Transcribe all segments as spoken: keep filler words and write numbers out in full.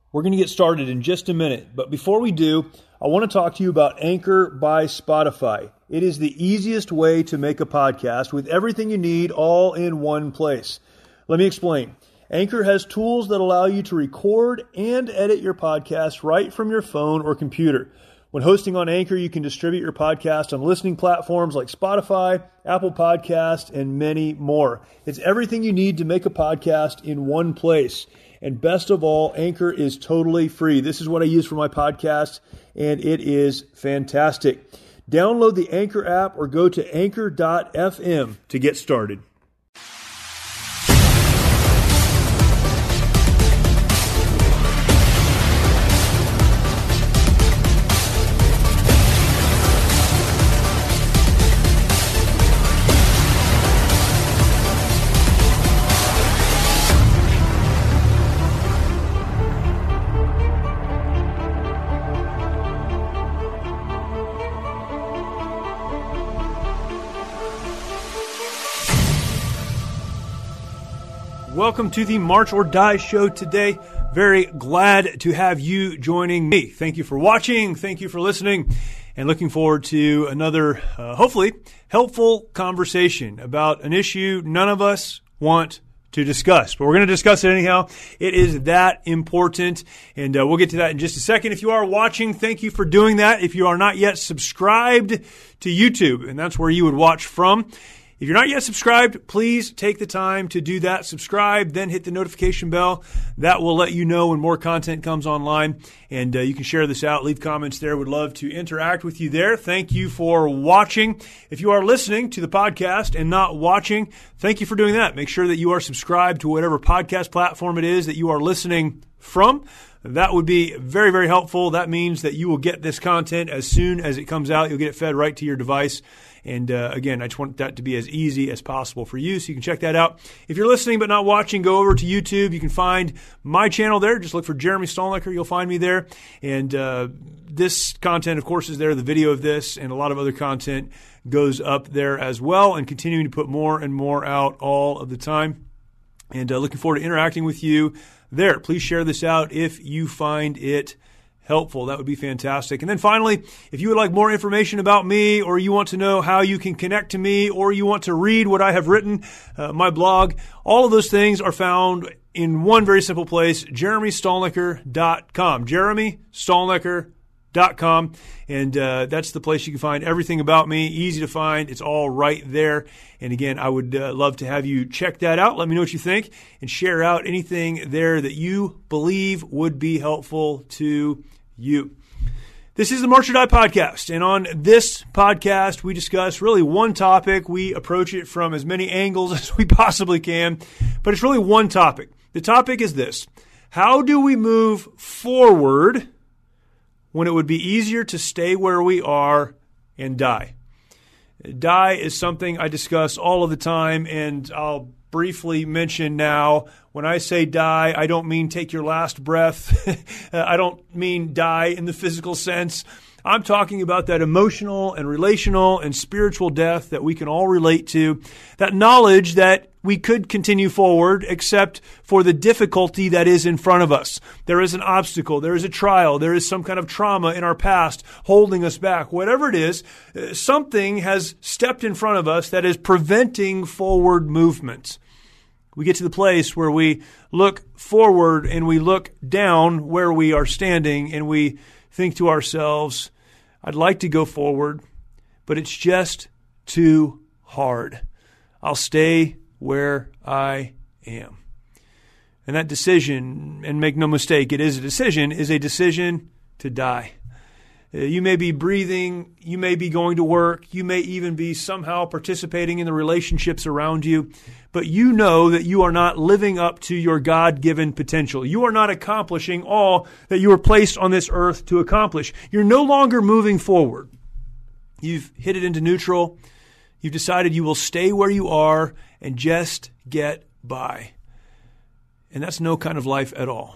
We're going to get started in just a minute, but before we do, I want to talk to you about Anchor by Spotify. It is the easiest way to make a podcast with everything you need all in one place. Let me explain. Anchor has tools that allow you to record and edit your podcast right from your phone or computer. When hosting on Anchor, you can distribute your podcast on listening platforms like Spotify, Apple Podcasts, and many more. It's everything you need to make a podcast in one place. And best of all, Anchor is totally free. This is what I use for my podcast, and it is fantastic. Download the Anchor app or go to anchor dot f m to get started. Welcome to the March or Die show today. Very glad to have you joining me. Thank you for watching. Thank you for listening. And looking forward to another, uh, hopefully, helpful conversation about an issue none of us want to discuss. But we're going to discuss it anyhow. It is that important. And uh, we'll get to that in just a second. If you are watching, thank you for doing that. If you are not yet subscribed to YouTube, and that's where you would watch from, if you're not yet subscribed, please take the time to do that. Subscribe, then hit the notification bell. That will let you know when more content comes online. And uh, you can share this out, leave comments there. Would love to interact with you there. Thank you for watching. If you are listening to the podcast and not watching, thank you for doing that. Make sure that you are subscribed to whatever podcast platform it is that you are listening from. That would be very, very helpful. That means that you will get this content as soon as it comes out. You'll get it fed right to your device. And uh, again, I just want that to be as easy as possible for you, so you can check that out. If you're listening but not watching, go over to YouTube. You can find my channel there. Just look for Jeremy Stalnecker. You'll find me there. And uh, this content, of course, is there. The video of this and a lot of other content goes up there as well, and continuing to put more and more out all of the time. And uh, looking forward to interacting with you there. Please share this out if you find it helpful. That would be fantastic. And then finally, if you would like more information about me, or you want to know how you can connect to me, or you want to read what I have written, uh, my blog, all of those things are found in one very simple place, jeremy stalnecker dot com. jeremy stalnecker dot com. And uh, that's the place you can find everything about me. Easy to find. It's all right there. And again, I would uh, love to have you check that out. Let me know what you think, and share out anything there that you believe would be helpful to you. This is the March or Die podcast, and on this podcast, we discuss really one topic. We approach it from as many angles as we possibly can, but it's really one topic. The topic is this: how do we move forward when it would be easier to stay where we are and die? Die is something I discuss all of the time, and I'll briefly mention now, when I say die, I don't mean take your last breath. I don't mean die in the physical sense. I'm talking about that emotional and relational and spiritual death that we can all relate to, that knowledge that we could continue forward except for the difficulty that is in front of us. There is an obstacle, there is a trial, there is some kind of trauma in our past holding us back. Whatever it is, something has stepped in front of us that is preventing forward movement. We get to the place where we look forward and we look down where we are standing, and we think to ourselves, I'd like to go forward, but it's just too hard. I'll stay where I am. And that decision, and make no mistake, it is a decision, is a decision to die. You may be breathing, you may be going to work, you may even be somehow participating in the relationships around you, but you know that you are not living up to your God-given potential. You are not accomplishing all that you were placed on this earth to accomplish. You're no longer moving forward. You've hit it into neutral. You've decided you will stay where you are and just get by. And that's no kind of life at all.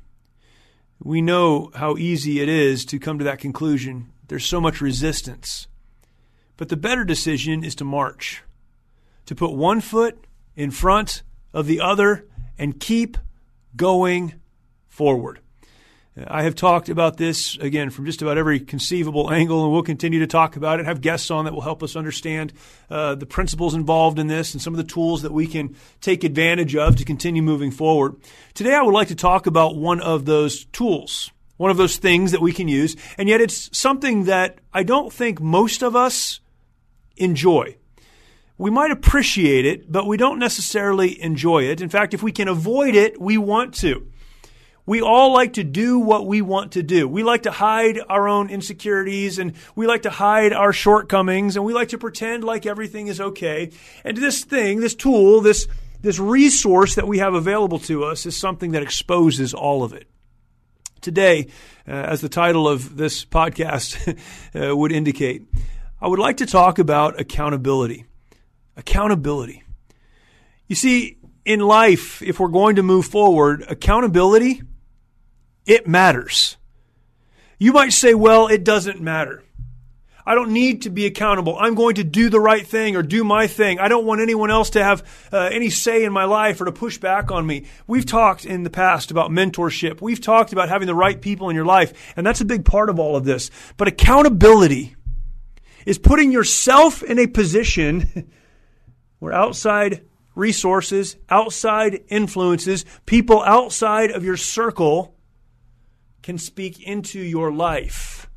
We know how easy it is to come to that conclusion. There's so much resistance. But the better decision is to march, to put one foot in front of the other and keep going forward. I have talked about this, again, from just about every conceivable angle, and we'll continue to talk about it, have guests on that will help us understand uh, the principles involved in this and some of the tools that we can take advantage of to continue moving forward. Today, I would like to talk about one of those tools, one of those things that we can use, and yet it's something that I don't think most of us enjoy. We might appreciate it, but we don't necessarily enjoy it. In fact, if we can avoid it, we want to. We all like to do what we want to do. We like to hide our own insecurities, and we like to hide our shortcomings, and we like to pretend like everything is okay. And this thing, this tool, this, this resource that we have available to us is something that exposes all of it. Today, uh, as the title of this podcast uh, would indicate, I would like to talk about accountability. Accountability. You see, in life, if we're going to move forward, accountability, it matters. You might say, well, it doesn't matter. I don't need to be accountable. I'm going to do the right thing or do my thing. I don't want anyone else to have uh, any say in my life or to push back on me. We've talked in the past about mentorship. We've talked about having the right people in your life, and that's a big part of all of this. But accountability is putting yourself in a position where outside resources, outside influences, people outside of your circle can speak into your life.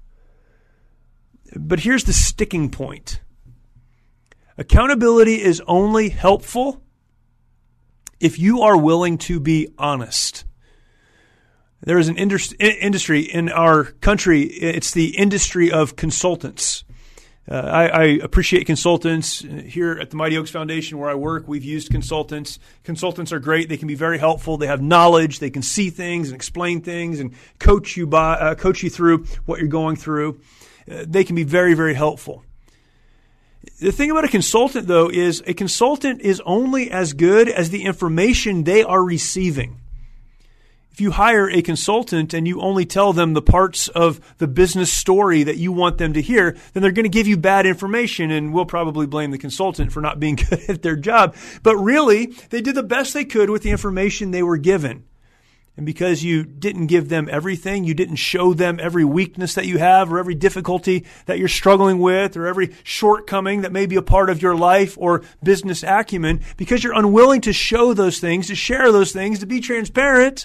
But here's the sticking point. Accountability is only helpful if you are willing to be honest. There is an industry in our country, it's the industry of consultants. Uh, I, I appreciate consultants. Here at the Mighty Oaks Foundation where I work, we've used consultants. Consultants are great. They can be very helpful. They have knowledge. They can see things and explain things and coach you by, uh, coach you through what you're going through. Uh, they can be very, very helpful. The thing about a consultant, though, is a consultant is only as good as the information they are receiving. If you hire a consultant and you only tell them the parts of the business story that you want them to hear, then they're going to give you bad information, and we'll probably blame the consultant for not being good at their job. But really, they did the best they could with the information they were given. And because you didn't give them everything, you didn't show them every weakness that you have or every difficulty that you're struggling with or every shortcoming that may be a part of your life or business acumen, because you're unwilling to show those things, to share those things, to be transparent,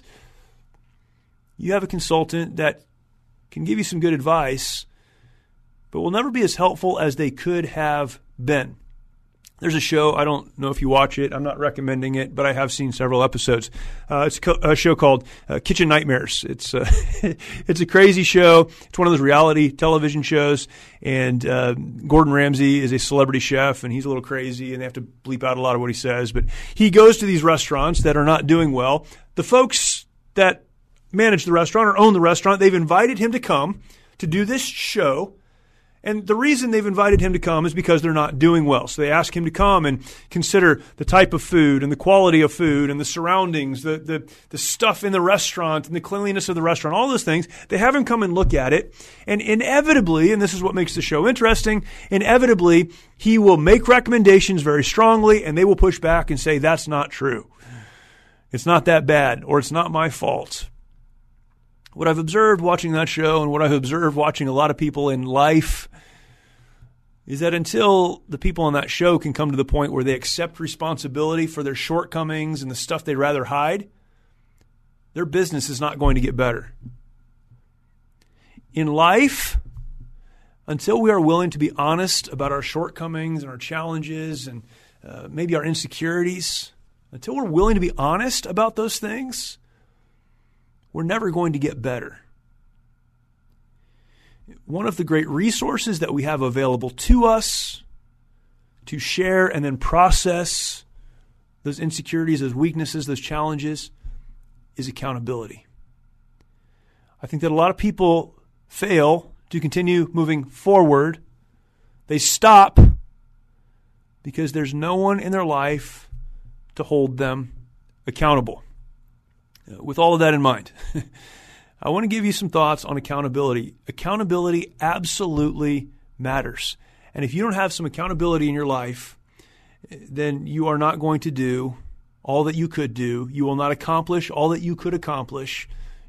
you have a consultant that can give you some good advice, but will never be as helpful as they could have been. There's a show, I don't know if you watch it, I'm not recommending it, but I have seen several episodes. Uh, it's a show called uh, Kitchen Nightmares. It's, uh, it's a crazy show. It's one of those reality television shows, and uh, Gordon Ramsay is a celebrity chef, and he's a little crazy, and they have to bleep out a lot of what he says, but he goes to these restaurants that are not doing well. The folks that manage the restaurant or own the restaurant, they've invited him to come to do this show. And the reason they've invited him to come is because they're not doing well. So they ask him to come and consider the type of food and the quality of food and the surroundings, the, the, the stuff in the restaurant and the cleanliness of the restaurant, all those things. They have him come and look at it. And inevitably, and this is what makes the show interesting, inevitably, he will make recommendations very strongly, and they will push back and say, that's not true. It's not that bad, or it's not my fault. What I've observed watching that show and what I've observed watching a lot of people in life is that until the people on that show can come to the point where they accept responsibility for their shortcomings and the stuff they'd rather hide, their business is not going to get better. In life, until we are willing to be honest about our shortcomings and our challenges and uh, maybe our insecurities, until we're willing to be honest about those things, we're never going to get better. One of the great resources that we have available to us to share and then process those insecurities, those weaknesses, those challenges is accountability. I think that a lot of people fail to continue moving forward. They stop because there's no one in their life to hold them accountable. With all of that in mind, I want to give you some thoughts on accountability. Accountability absolutely matters. And if you don't have some accountability in your life, then you are not going to do all that you could do. You will not accomplish all that you could accomplish.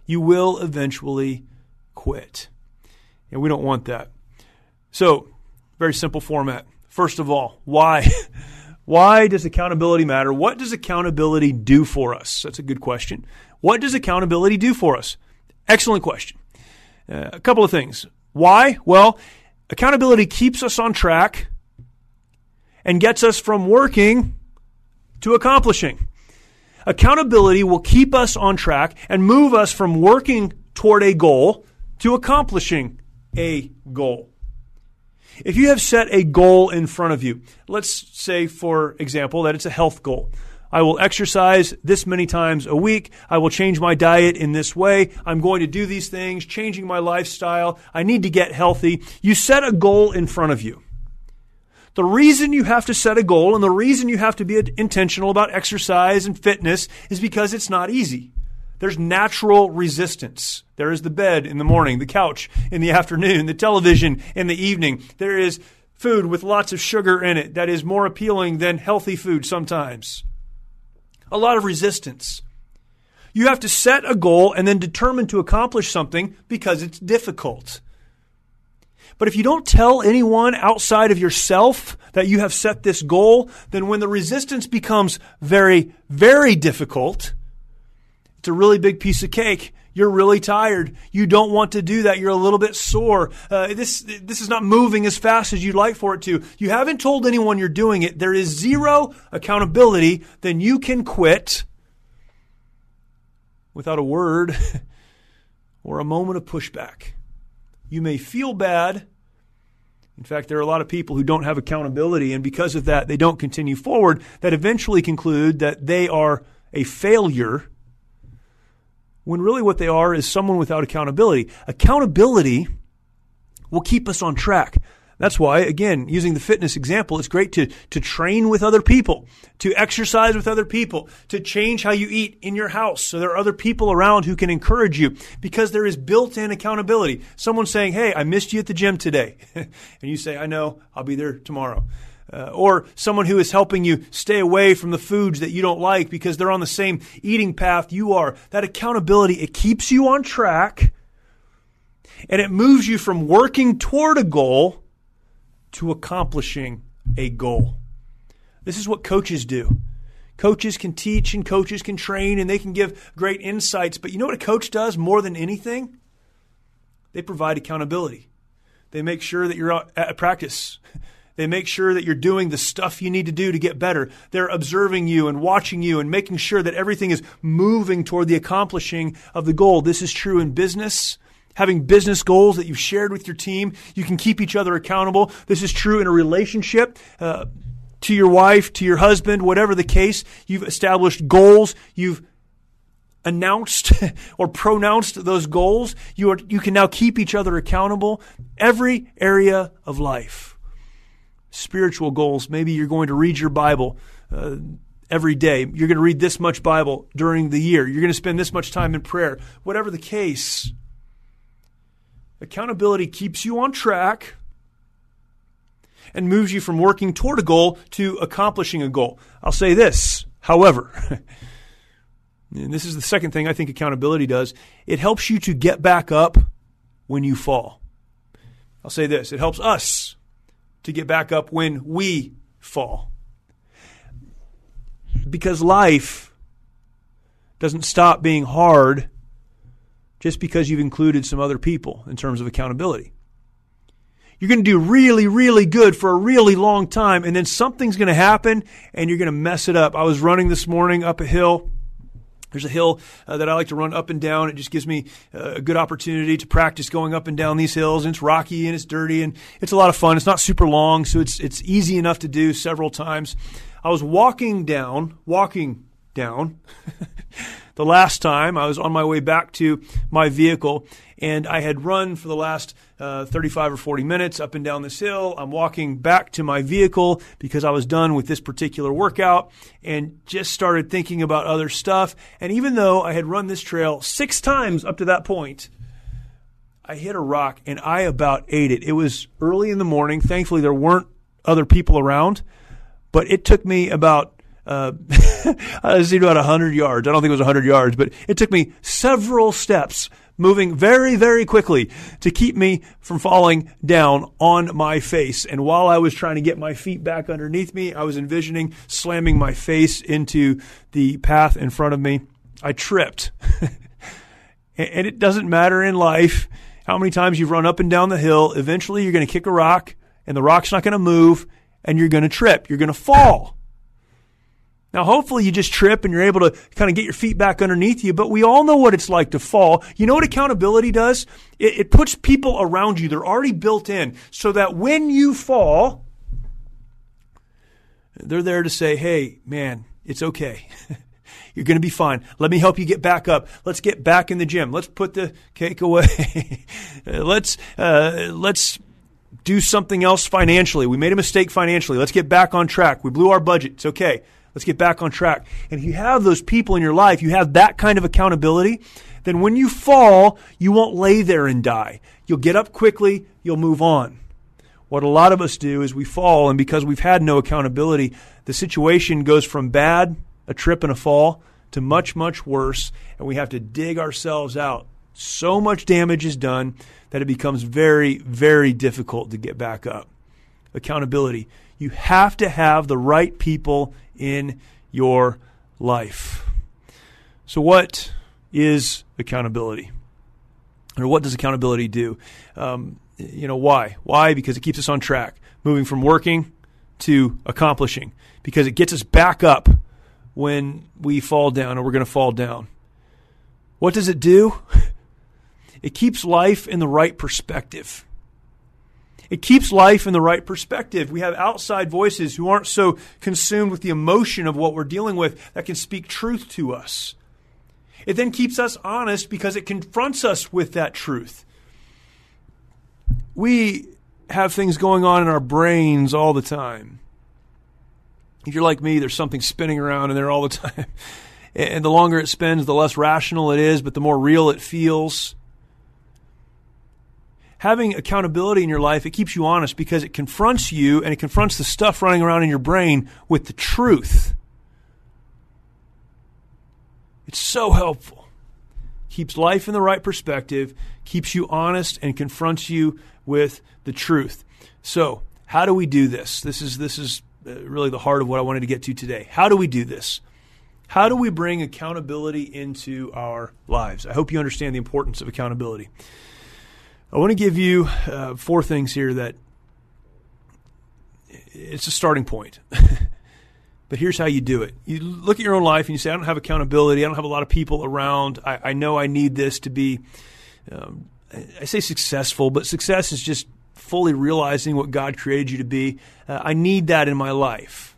You will eventually quit. And we don't want that. So, very simple format. First of all, why? Why does accountability matter? What does accountability do for us? That's a good question. What does accountability do for us? Excellent question. Uh, a couple of things. Why? Well, accountability keeps us on track and gets us from working to accomplishing. Accountability will keep us on track and move us from working toward a goal to accomplishing a goal. If you have set a goal in front of you, let's say, for example, that it's a health goal. I will exercise this many times a week. I will change my diet in this way. I'm going to do these things, changing my lifestyle. I need to get healthy. You set a goal in front of you. The reason you have to set a goal and the reason you have to be intentional about exercise and fitness is because it's not easy. There's natural resistance. There is the bed in the morning, the couch in the afternoon, the television in the evening. There is food with lots of sugar in it that is more appealing than healthy food sometimes. A lot of resistance. You have to set a goal and then determine to accomplish something because it's difficult. But if you don't tell anyone outside of yourself that you have set this goal, then when the resistance becomes very, very difficult, it's a really big piece of cake. You're really tired. You don't want to do that. You're a little bit sore. Uh, this this is not moving as fast as you'd like for it to. You haven't told anyone you're doing it. There is zero accountability. Then you can quit without a word or a moment of pushback. You may feel bad. In fact, there are a lot of people who don't have accountability, and because of that, they don't continue forward, that eventually conclude that they are a failure, when really what they are is someone without accountability. Accountability will keep us on track. That's why, again, using the fitness example, it's great to, to train with other people, to exercise with other people, to change how you eat in your house so there are other people around who can encourage you, because there is built-in accountability. Someone saying, hey, I missed you at the gym today. And you say, I know, I'll be there tomorrow. Uh, or someone who is helping you stay away from the foods that you don't like because they're on the same eating path you are. That accountability, it keeps you on track, and it moves you from working toward a goal to accomplishing a goal. This is what coaches do. Coaches can teach and coaches can train and they can give great insights. But you know what a coach does more than anything? They provide accountability. They make sure that you're out at practice. They make sure that you're doing the stuff you need to do to get better. They're observing you and watching you and making sure that everything is moving toward the accomplishing of the goal. This is true in business. Having business goals that you've shared with your team, you can keep each other accountable. This is true in a relationship, uh, to your wife, to your husband, whatever the case. You've established goals. You've announced or pronounced those goals. You are, you can now keep each other accountable. Every area of life. Spiritual goals. Maybe you're going to read your Bible uh, every day. You're going to read this much Bible during the year. You're going to spend this much time in prayer. Whatever the case, accountability keeps you on track and moves you from working toward a goal to accomplishing a goal. I'll say this, however, and this is the second thing I think accountability does, it helps you to get back up when you fall. I'll say this, it helps us to get back up when we fall. Because life doesn't stop being hard just because you've included some other people in terms of accountability. You're going to do really, really good for a really long time, and then something's going to happen, and you're going to mess it up. I was running this morning up a hill. There's a hill uh, that I like to run up and down. It just gives me uh, a good opportunity to practice going up and down these hills. And it's rocky and it's dirty, and it's a lot of fun. It's not super long, so it's it's easy enough to do several times. I was walking down, walking down. The last time I was on my way back to my vehicle, and I had run for the last uh, thirty-five or forty minutes up and down this hill. I'm walking back to my vehicle because I was done with this particular workout and just started thinking about other stuff. And even though I had run this trail six times up to that point, I hit a rock and I about ate it. It was early in the morning. Thankfully, there weren't other people around, but it took me about uh, I was about one hundred yards. I don't think it was one hundred yards, but it took me several steps moving very, very quickly to keep me from falling down on my face. And while I was trying to get my feet back underneath me, I was envisioning slamming my face into the path in front of me. I tripped. And it doesn't matter in life how many times you've run up and down the hill. Eventually you're going to kick a rock and the rock's not going to move and you're going to trip. You're going to fall. Now, hopefully you just trip and you're able to kind of get your feet back underneath you, but we all know what it's like to fall. You know what accountability does? It, it puts people around you. They're already built in so that when you fall, they're there to say, hey, man, it's okay. You're going to be fine. Let me help you get back up. Let's get back in the gym. Let's put the cake away. let's uh, let's do something else financially. We made a mistake financially. Let's get back on track. We blew our budget. It's okay. Let's get back on track. And if you have those people in your life, you have that kind of accountability, then when you fall, you won't lay there and die. You'll get up quickly. You'll move on. What a lot of us do is we fall, and because we've had no accountability, the situation goes from bad, a trip and a fall, to much, much worse, and we have to dig ourselves out. So much damage is done that it becomes very, very difficult to get back up. Accountability. You have to have the right people in your life. So what is accountability? Or what does accountability do? Um, you know, why? Why? Because it keeps us on track, moving from working to accomplishing, because it gets us back up when we fall down, or we're going to fall down. What does it do? It keeps life in the right perspective. It keeps life in the right perspective. We have outside voices who aren't so consumed with the emotion of what we're dealing with that can speak truth to us. It then keeps us honest because it confronts us with that truth. We have things going on in our brains all the time. If you're like me, there's something spinning around in there all the time. And the longer it spins, the less rational it is, but the more real it feels. Having accountability in your life, it keeps you honest because it confronts you and it confronts the stuff running around in your brain with the truth. It's so helpful. Keeps life in the right perspective, keeps you honest, and confronts you with the truth. So, how do we do this? This is this is really the heart of what I wanted to get to today. How do we do this? How do we bring accountability into our lives? I hope you understand the importance of accountability. I want to give you uh, four things here that it's a starting point. But here's how you do it. You look at your own life and you say, I don't have accountability. I don't have a lot of people around. I, I know I need this to be, um, I say successful, but success is just fully realizing what God created you to be. Uh, I need that in my life.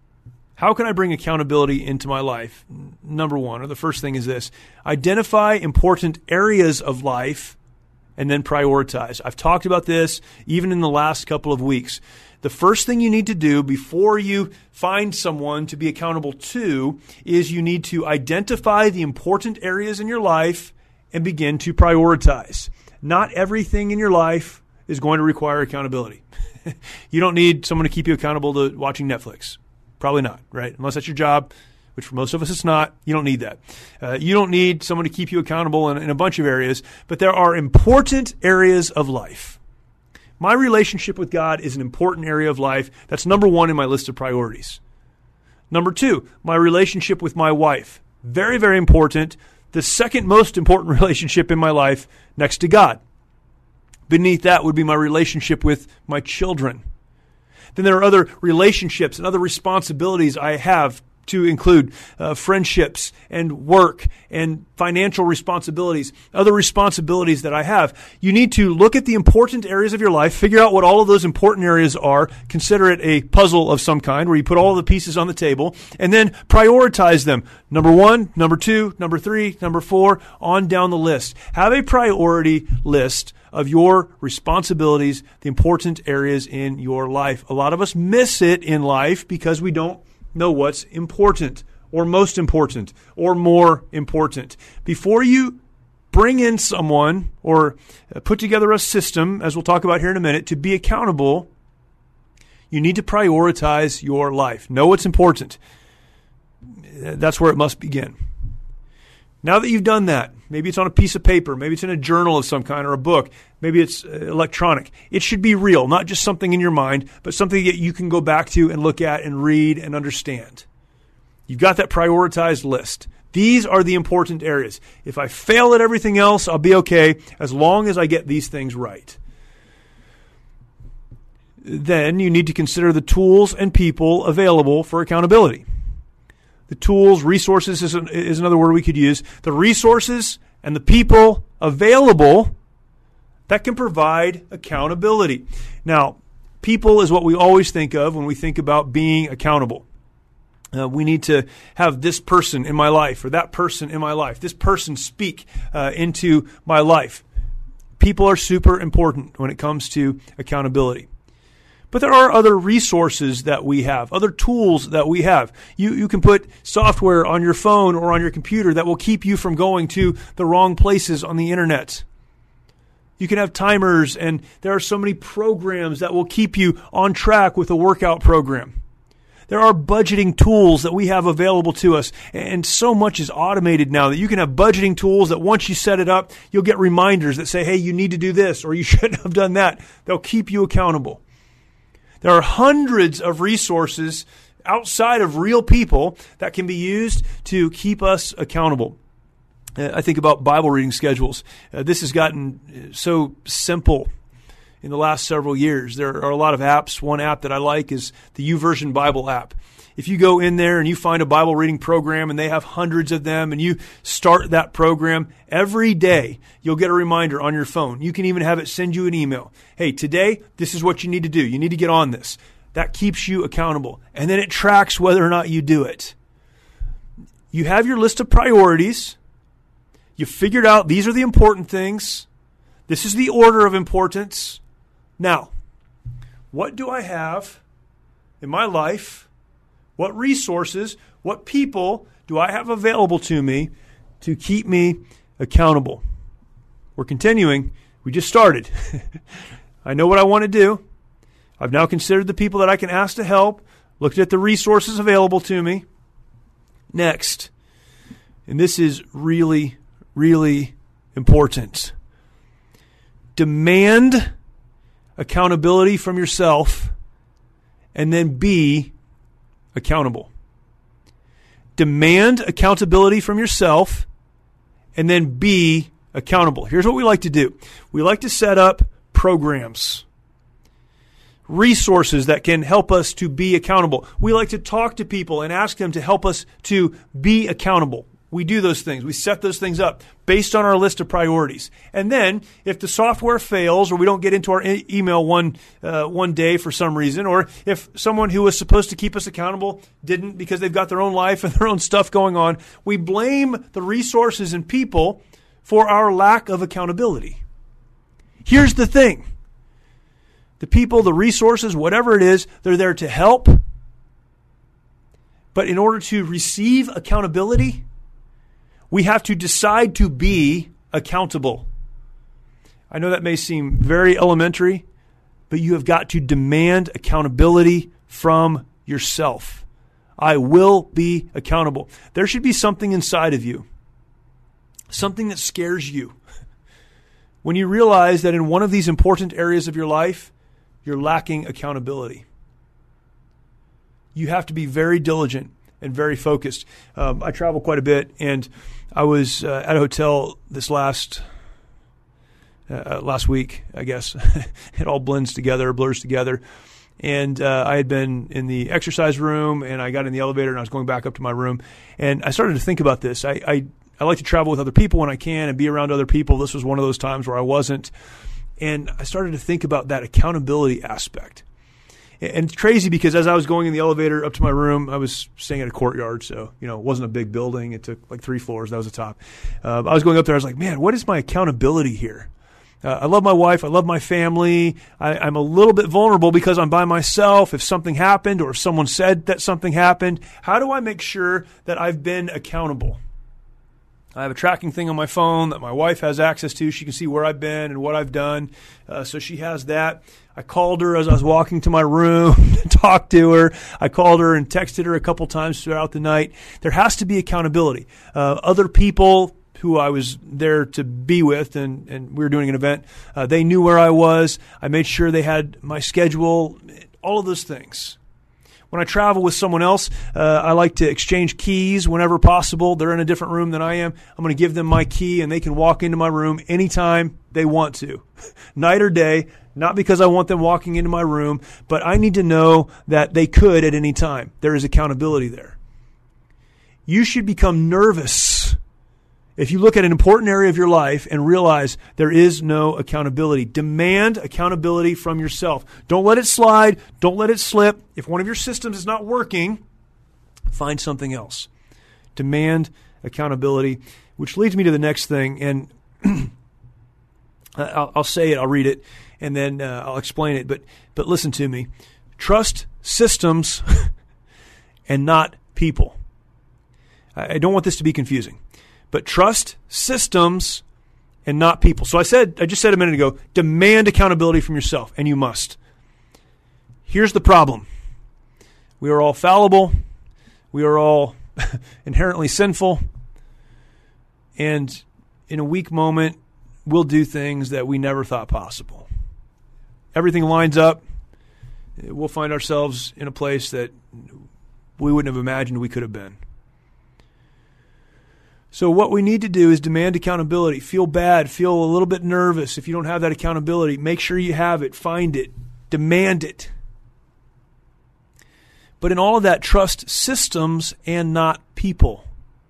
How can I bring accountability into my life? Number one, or the first thing is this: identify important areas of life and then prioritize. I've talked about this even in the last couple of weeks. The first thing you need to do before you find someone to be accountable to is you need to identify the important areas in your life and begin to prioritize. Not everything in your life is going to require accountability. You don't need someone to keep you accountable to watching Netflix. Probably not, right? Unless that's your job, which for most of us it's not. You don't need that. Uh, you don't need someone to keep you accountable in, in a bunch of areas, but there are important areas of life. My relationship with God is an important area of life. That's number one in my list of priorities. Number two, my relationship with my wife. Very, very important. The second most important relationship in my life next to God. Beneath that would be my relationship with my children. Then there are other relationships and other responsibilities I have to include uh, friendships and work and financial responsibilities, other responsibilities that I have. You need to look at the important areas of your life, figure out what all of those important areas are, consider it a puzzle of some kind where you put all the pieces on the table, and then prioritize them. Number one, number two, number three, number four, on down the list. Have a priority list of your responsibilities, the important areas in your life. A lot of us miss it in life because we don't know what's important or most important or more important. Before you bring in someone or put together a system, as we'll talk about here in a minute, to be accountable, you need to prioritize your life. Know what's important. that's where it must begin. Now that you've done that, maybe it's on a piece of paper, maybe it's in a journal of some kind or a book, maybe it's electronic. It should be real, not just something in your mind, but something that you can go back to and look at and read and understand. You've got that prioritized list. These are the important areas. If I fail at everything else, I'll be okay as long as I get these things right. Then you need to consider the tools and people available for accountability. The tools, resources is, an, is another word we could use. The resources and the people available that can provide accountability. Now, people is what we always think of when we think about being accountable. Uh, we need to have this person in my life or that person in my life. This person speak uh, into my life. People are super important when it comes to accountability. But there are other resources that we have, other tools that we have. You you can put software on your phone or on your computer that will keep you from going to the wrong places on the internet. You can have timers, and there are so many programs that will keep you on track with a workout program. There are budgeting tools that we have available to us, and so much is automated now that you can have budgeting tools that once you set it up, you'll get reminders that say, hey, you need to do this, or you shouldn't have done that. They'll keep you accountable. There are hundreds of resources outside of real people that can be used to keep us accountable. Uh, I think about Bible reading schedules. Uh, this has gotten so simple in the last several years. There are a lot of apps. One app that I like is the YouVersion Bible app. If you go in there and you find a Bible reading program, and they have hundreds of them, and you start that program, every day you'll get a reminder on your phone. You can even have it send you an email. Hey, today, this is what you need to do. You need to get on this. That keeps you accountable. And then it tracks whether or not you do it. You have your list of priorities. You figured out these are the important things. This is the order of importance. Now, what do I have in my life? What resources, what people do I have available to me to keep me accountable? We're continuing. We just started. I know what I want to do. I've now considered the people that I can ask to help, looked at the resources available to me. Next, and this is really, really important. Demand accountability from yourself, and then be accountable. Demand accountability from yourself, and then be accountable. Here's what we like to do. We like to set up programs, resources that can help us to be accountable. We like to talk to people and ask them to help us to be accountable. We do those things. We set those things up based on our list of priorities. And then if the software fails, or we don't get into our e- email one uh, one day for some reason, or if someone who was supposed to keep us accountable didn't because they've got their own life and their own stuff going on, we blame the resources and people for our lack of accountability. Here's the thing. The people, the resources, whatever it is, they're there to help. But in order to receive accountability, we have to decide to be accountable. I know that may seem very elementary, but you have got to demand accountability from yourself. I will be accountable. There should be something inside of you, something that scares you. When you realize that in one of these important areas of your life, you're lacking accountability. You have to be very diligent and very focused. Um, I travel quite a bit, and I was uh, at a hotel this last uh, last week, I guess. It all blends together, blurs together. And uh, I had been in the exercise room, and I got in the elevator, and I was going back up to my room. And I started to think about this. I, I, I like to travel with other people when I can and be around other people. This was one of those times where I wasn't. And I started to think about that accountability aspect. And it's crazy because as I was going in the elevator up to my room, I was staying at a courtyard, so, you know, it wasn't a big building. It took like three floors. That was the top. Uh, I was going up there. I was like, man, what is my accountability here? Uh, I love my wife. I love my family. I, I'm a little bit vulnerable because I'm by myself. If something happened, or if someone said that something happened, how do I make sure that I've been accountable? I have a tracking thing on my phone that my wife has access to. She can see where I've been and what I've done. Uh, so she has that. I called her as I was walking to my room to talk to her. I called her and texted her a couple times throughout the night. There has to be accountability. Uh, other people who I was there to be with, and, and we were doing an event, uh, they knew where I was. I made sure they had my schedule, all of those things. When I travel with someone else, uh, I like to exchange keys whenever possible. They're in a different room than I am. I'm going to give them my key, and they can walk into my room anytime they want to, night or day, not because I want them walking into my room, but I need to know that they could at any time. There is accountability there. You should become nervous if you look at an important area of your life and realize there is no accountability. Demand accountability from yourself. Don't let it slide. Don't let it slip. If one of your systems is not working, find something else. Demand accountability, which leads me to the next thing. And I'll, I'll say it, I'll read it, and then uh, I'll explain it. But, but listen to me. Trust systems and not people. I don't want this to be confusing. But trust systems and not people. So I said, I just said a minute ago, demand accountability from yourself, and you must. Here's the problem. We are all fallible. We are all inherently sinful. And in a weak moment, we'll do things that we never thought possible. Everything lines up. We'll find ourselves in a place that we wouldn't have imagined we could have been. So what we need to do is demand accountability. Feel bad, feel a little bit nervous if you don't have that accountability. Make sure you have it, find it, demand it. But in all of that, trust systems and not people.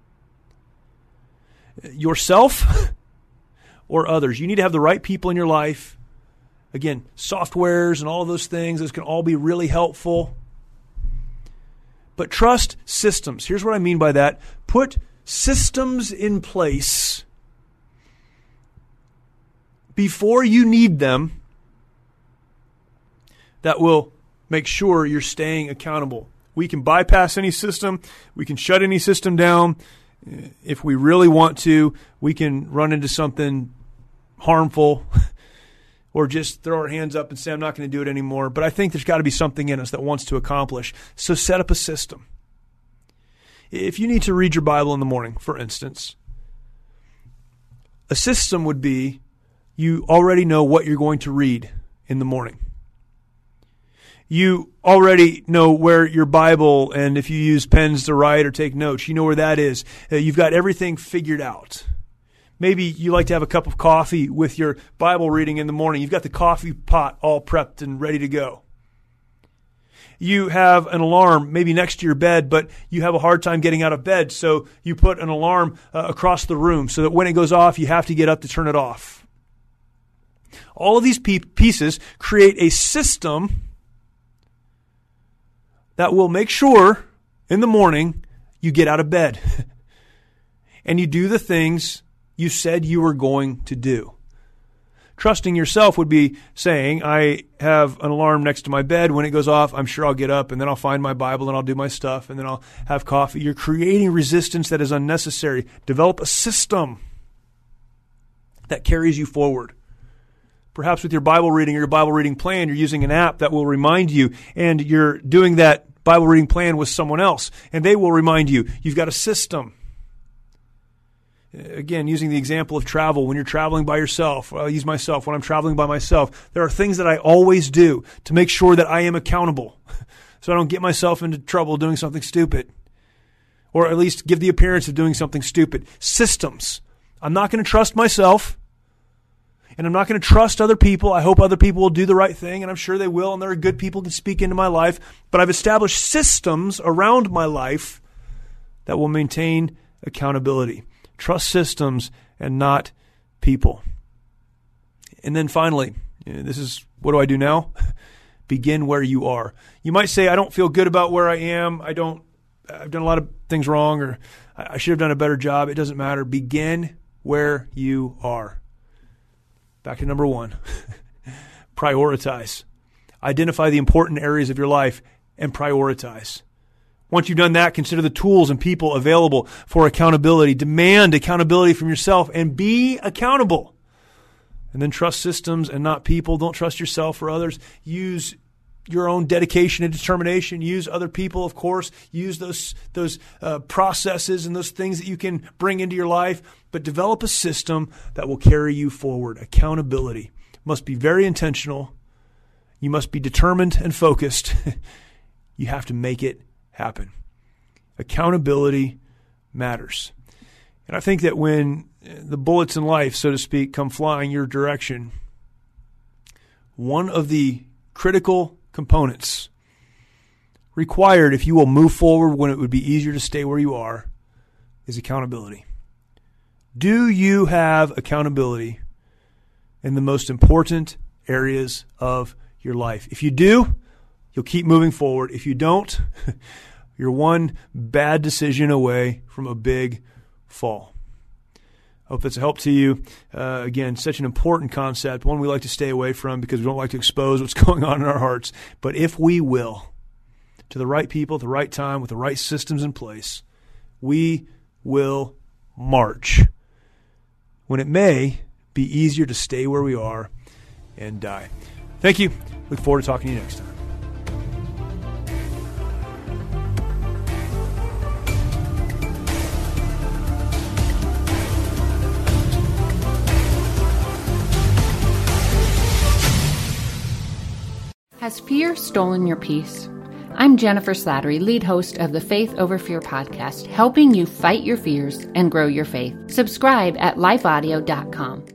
Yourself or others. You need to have the right people in your life. Again, softwares and all of those things, those can all be really helpful. But trust systems. Here's what I mean by that. Put systems in place before you need them that will make sure you're staying accountable. We can bypass any system. We can shut any system down. If we really want to, we can run into something harmful or just throw our hands up and say, I'm not going to do it anymore. But I think there's got to be something in us that wants to accomplish. So set up a system. If you need to read your Bible in the morning, for instance, a system would be you already know what you're going to read in the morning. You already know where your Bible, and if you use pens to write or take notes, you know where that is. Uh, you've got everything figured out. Maybe you like to have a cup of coffee with your Bible reading in the morning. You've got the coffee pot all prepped and ready to go. You have an alarm maybe next to your bed, but you have a hard time getting out of bed, so you put an alarm uh, across the room so that when it goes off, you have to get up to turn it off. All of these pe- pieces create a system that will make sure in the morning you get out of bed and you do the things you said you were going to do. Trusting yourself would be saying, I have an alarm next to my bed. When it goes off, I'm sure I'll get up, and then I'll find my Bible, and I'll do my stuff, and then I'll have coffee. You're creating resistance that is unnecessary. Develop a system that carries you forward. Perhaps with your Bible reading or your Bible reading plan, you're using an app that will remind you, and you're doing that Bible reading plan with someone else, and they will remind you. You've got a system. Again, using the example of travel, when you're traveling by yourself, I'll use myself, when I'm traveling by myself, there are things that I always do to make sure that I am accountable so I don't get myself into trouble doing something stupid, or at least give the appearance of doing something stupid. Systems. I'm not going to trust myself, and I'm not going to trust other people. I hope other people will do the right thing, and I'm sure they will, and there are good people that speak into my life, but I've established systems around my life that will maintain accountability. Trust systems and not people. And then finally, this is, what do I do now? Begin where you are. You might say, I don't feel good about where I am. I don't, I've done a lot of things wrong, or I should have done a better job. It doesn't matter. Begin where you are. Back to number one. Prioritize. Identify the important areas of your life and prioritize. Once you've done that, consider the tools and people available for accountability. Demand accountability from yourself and be accountable. And then trust systems and not people. Don't trust yourself or others. Use your own dedication and determination. Use other people, of course. Use those those uh, processes and those things that you can bring into your life. But develop a system that will carry you forward. Accountability must be very intentional. You must be determined and focused. You have to make it happen. Accountability matters. And I think that when the bullets in life, so to speak, come flying your direction, one of the critical components required if you will move forward when it would be easier to stay where you are is accountability. Do you have accountability in the most important areas of your life? If you do, you'll keep moving forward. If you don't, you're one bad decision away from a big fall. I hope that's a help to you. Uh, again, such an important concept, one we like to stay away from because we don't like to expose what's going on in our hearts. But if we will, to the right people, at the right time, with the right systems in place, we will march when it may be easier to stay where we are and die. Thank you. Look forward to talking to you next time. Has fear stolen your peace? I'm Jennifer Slattery, lead host of the Faith Over Fear podcast, helping you fight your fears and grow your faith. Subscribe at life audio dot com.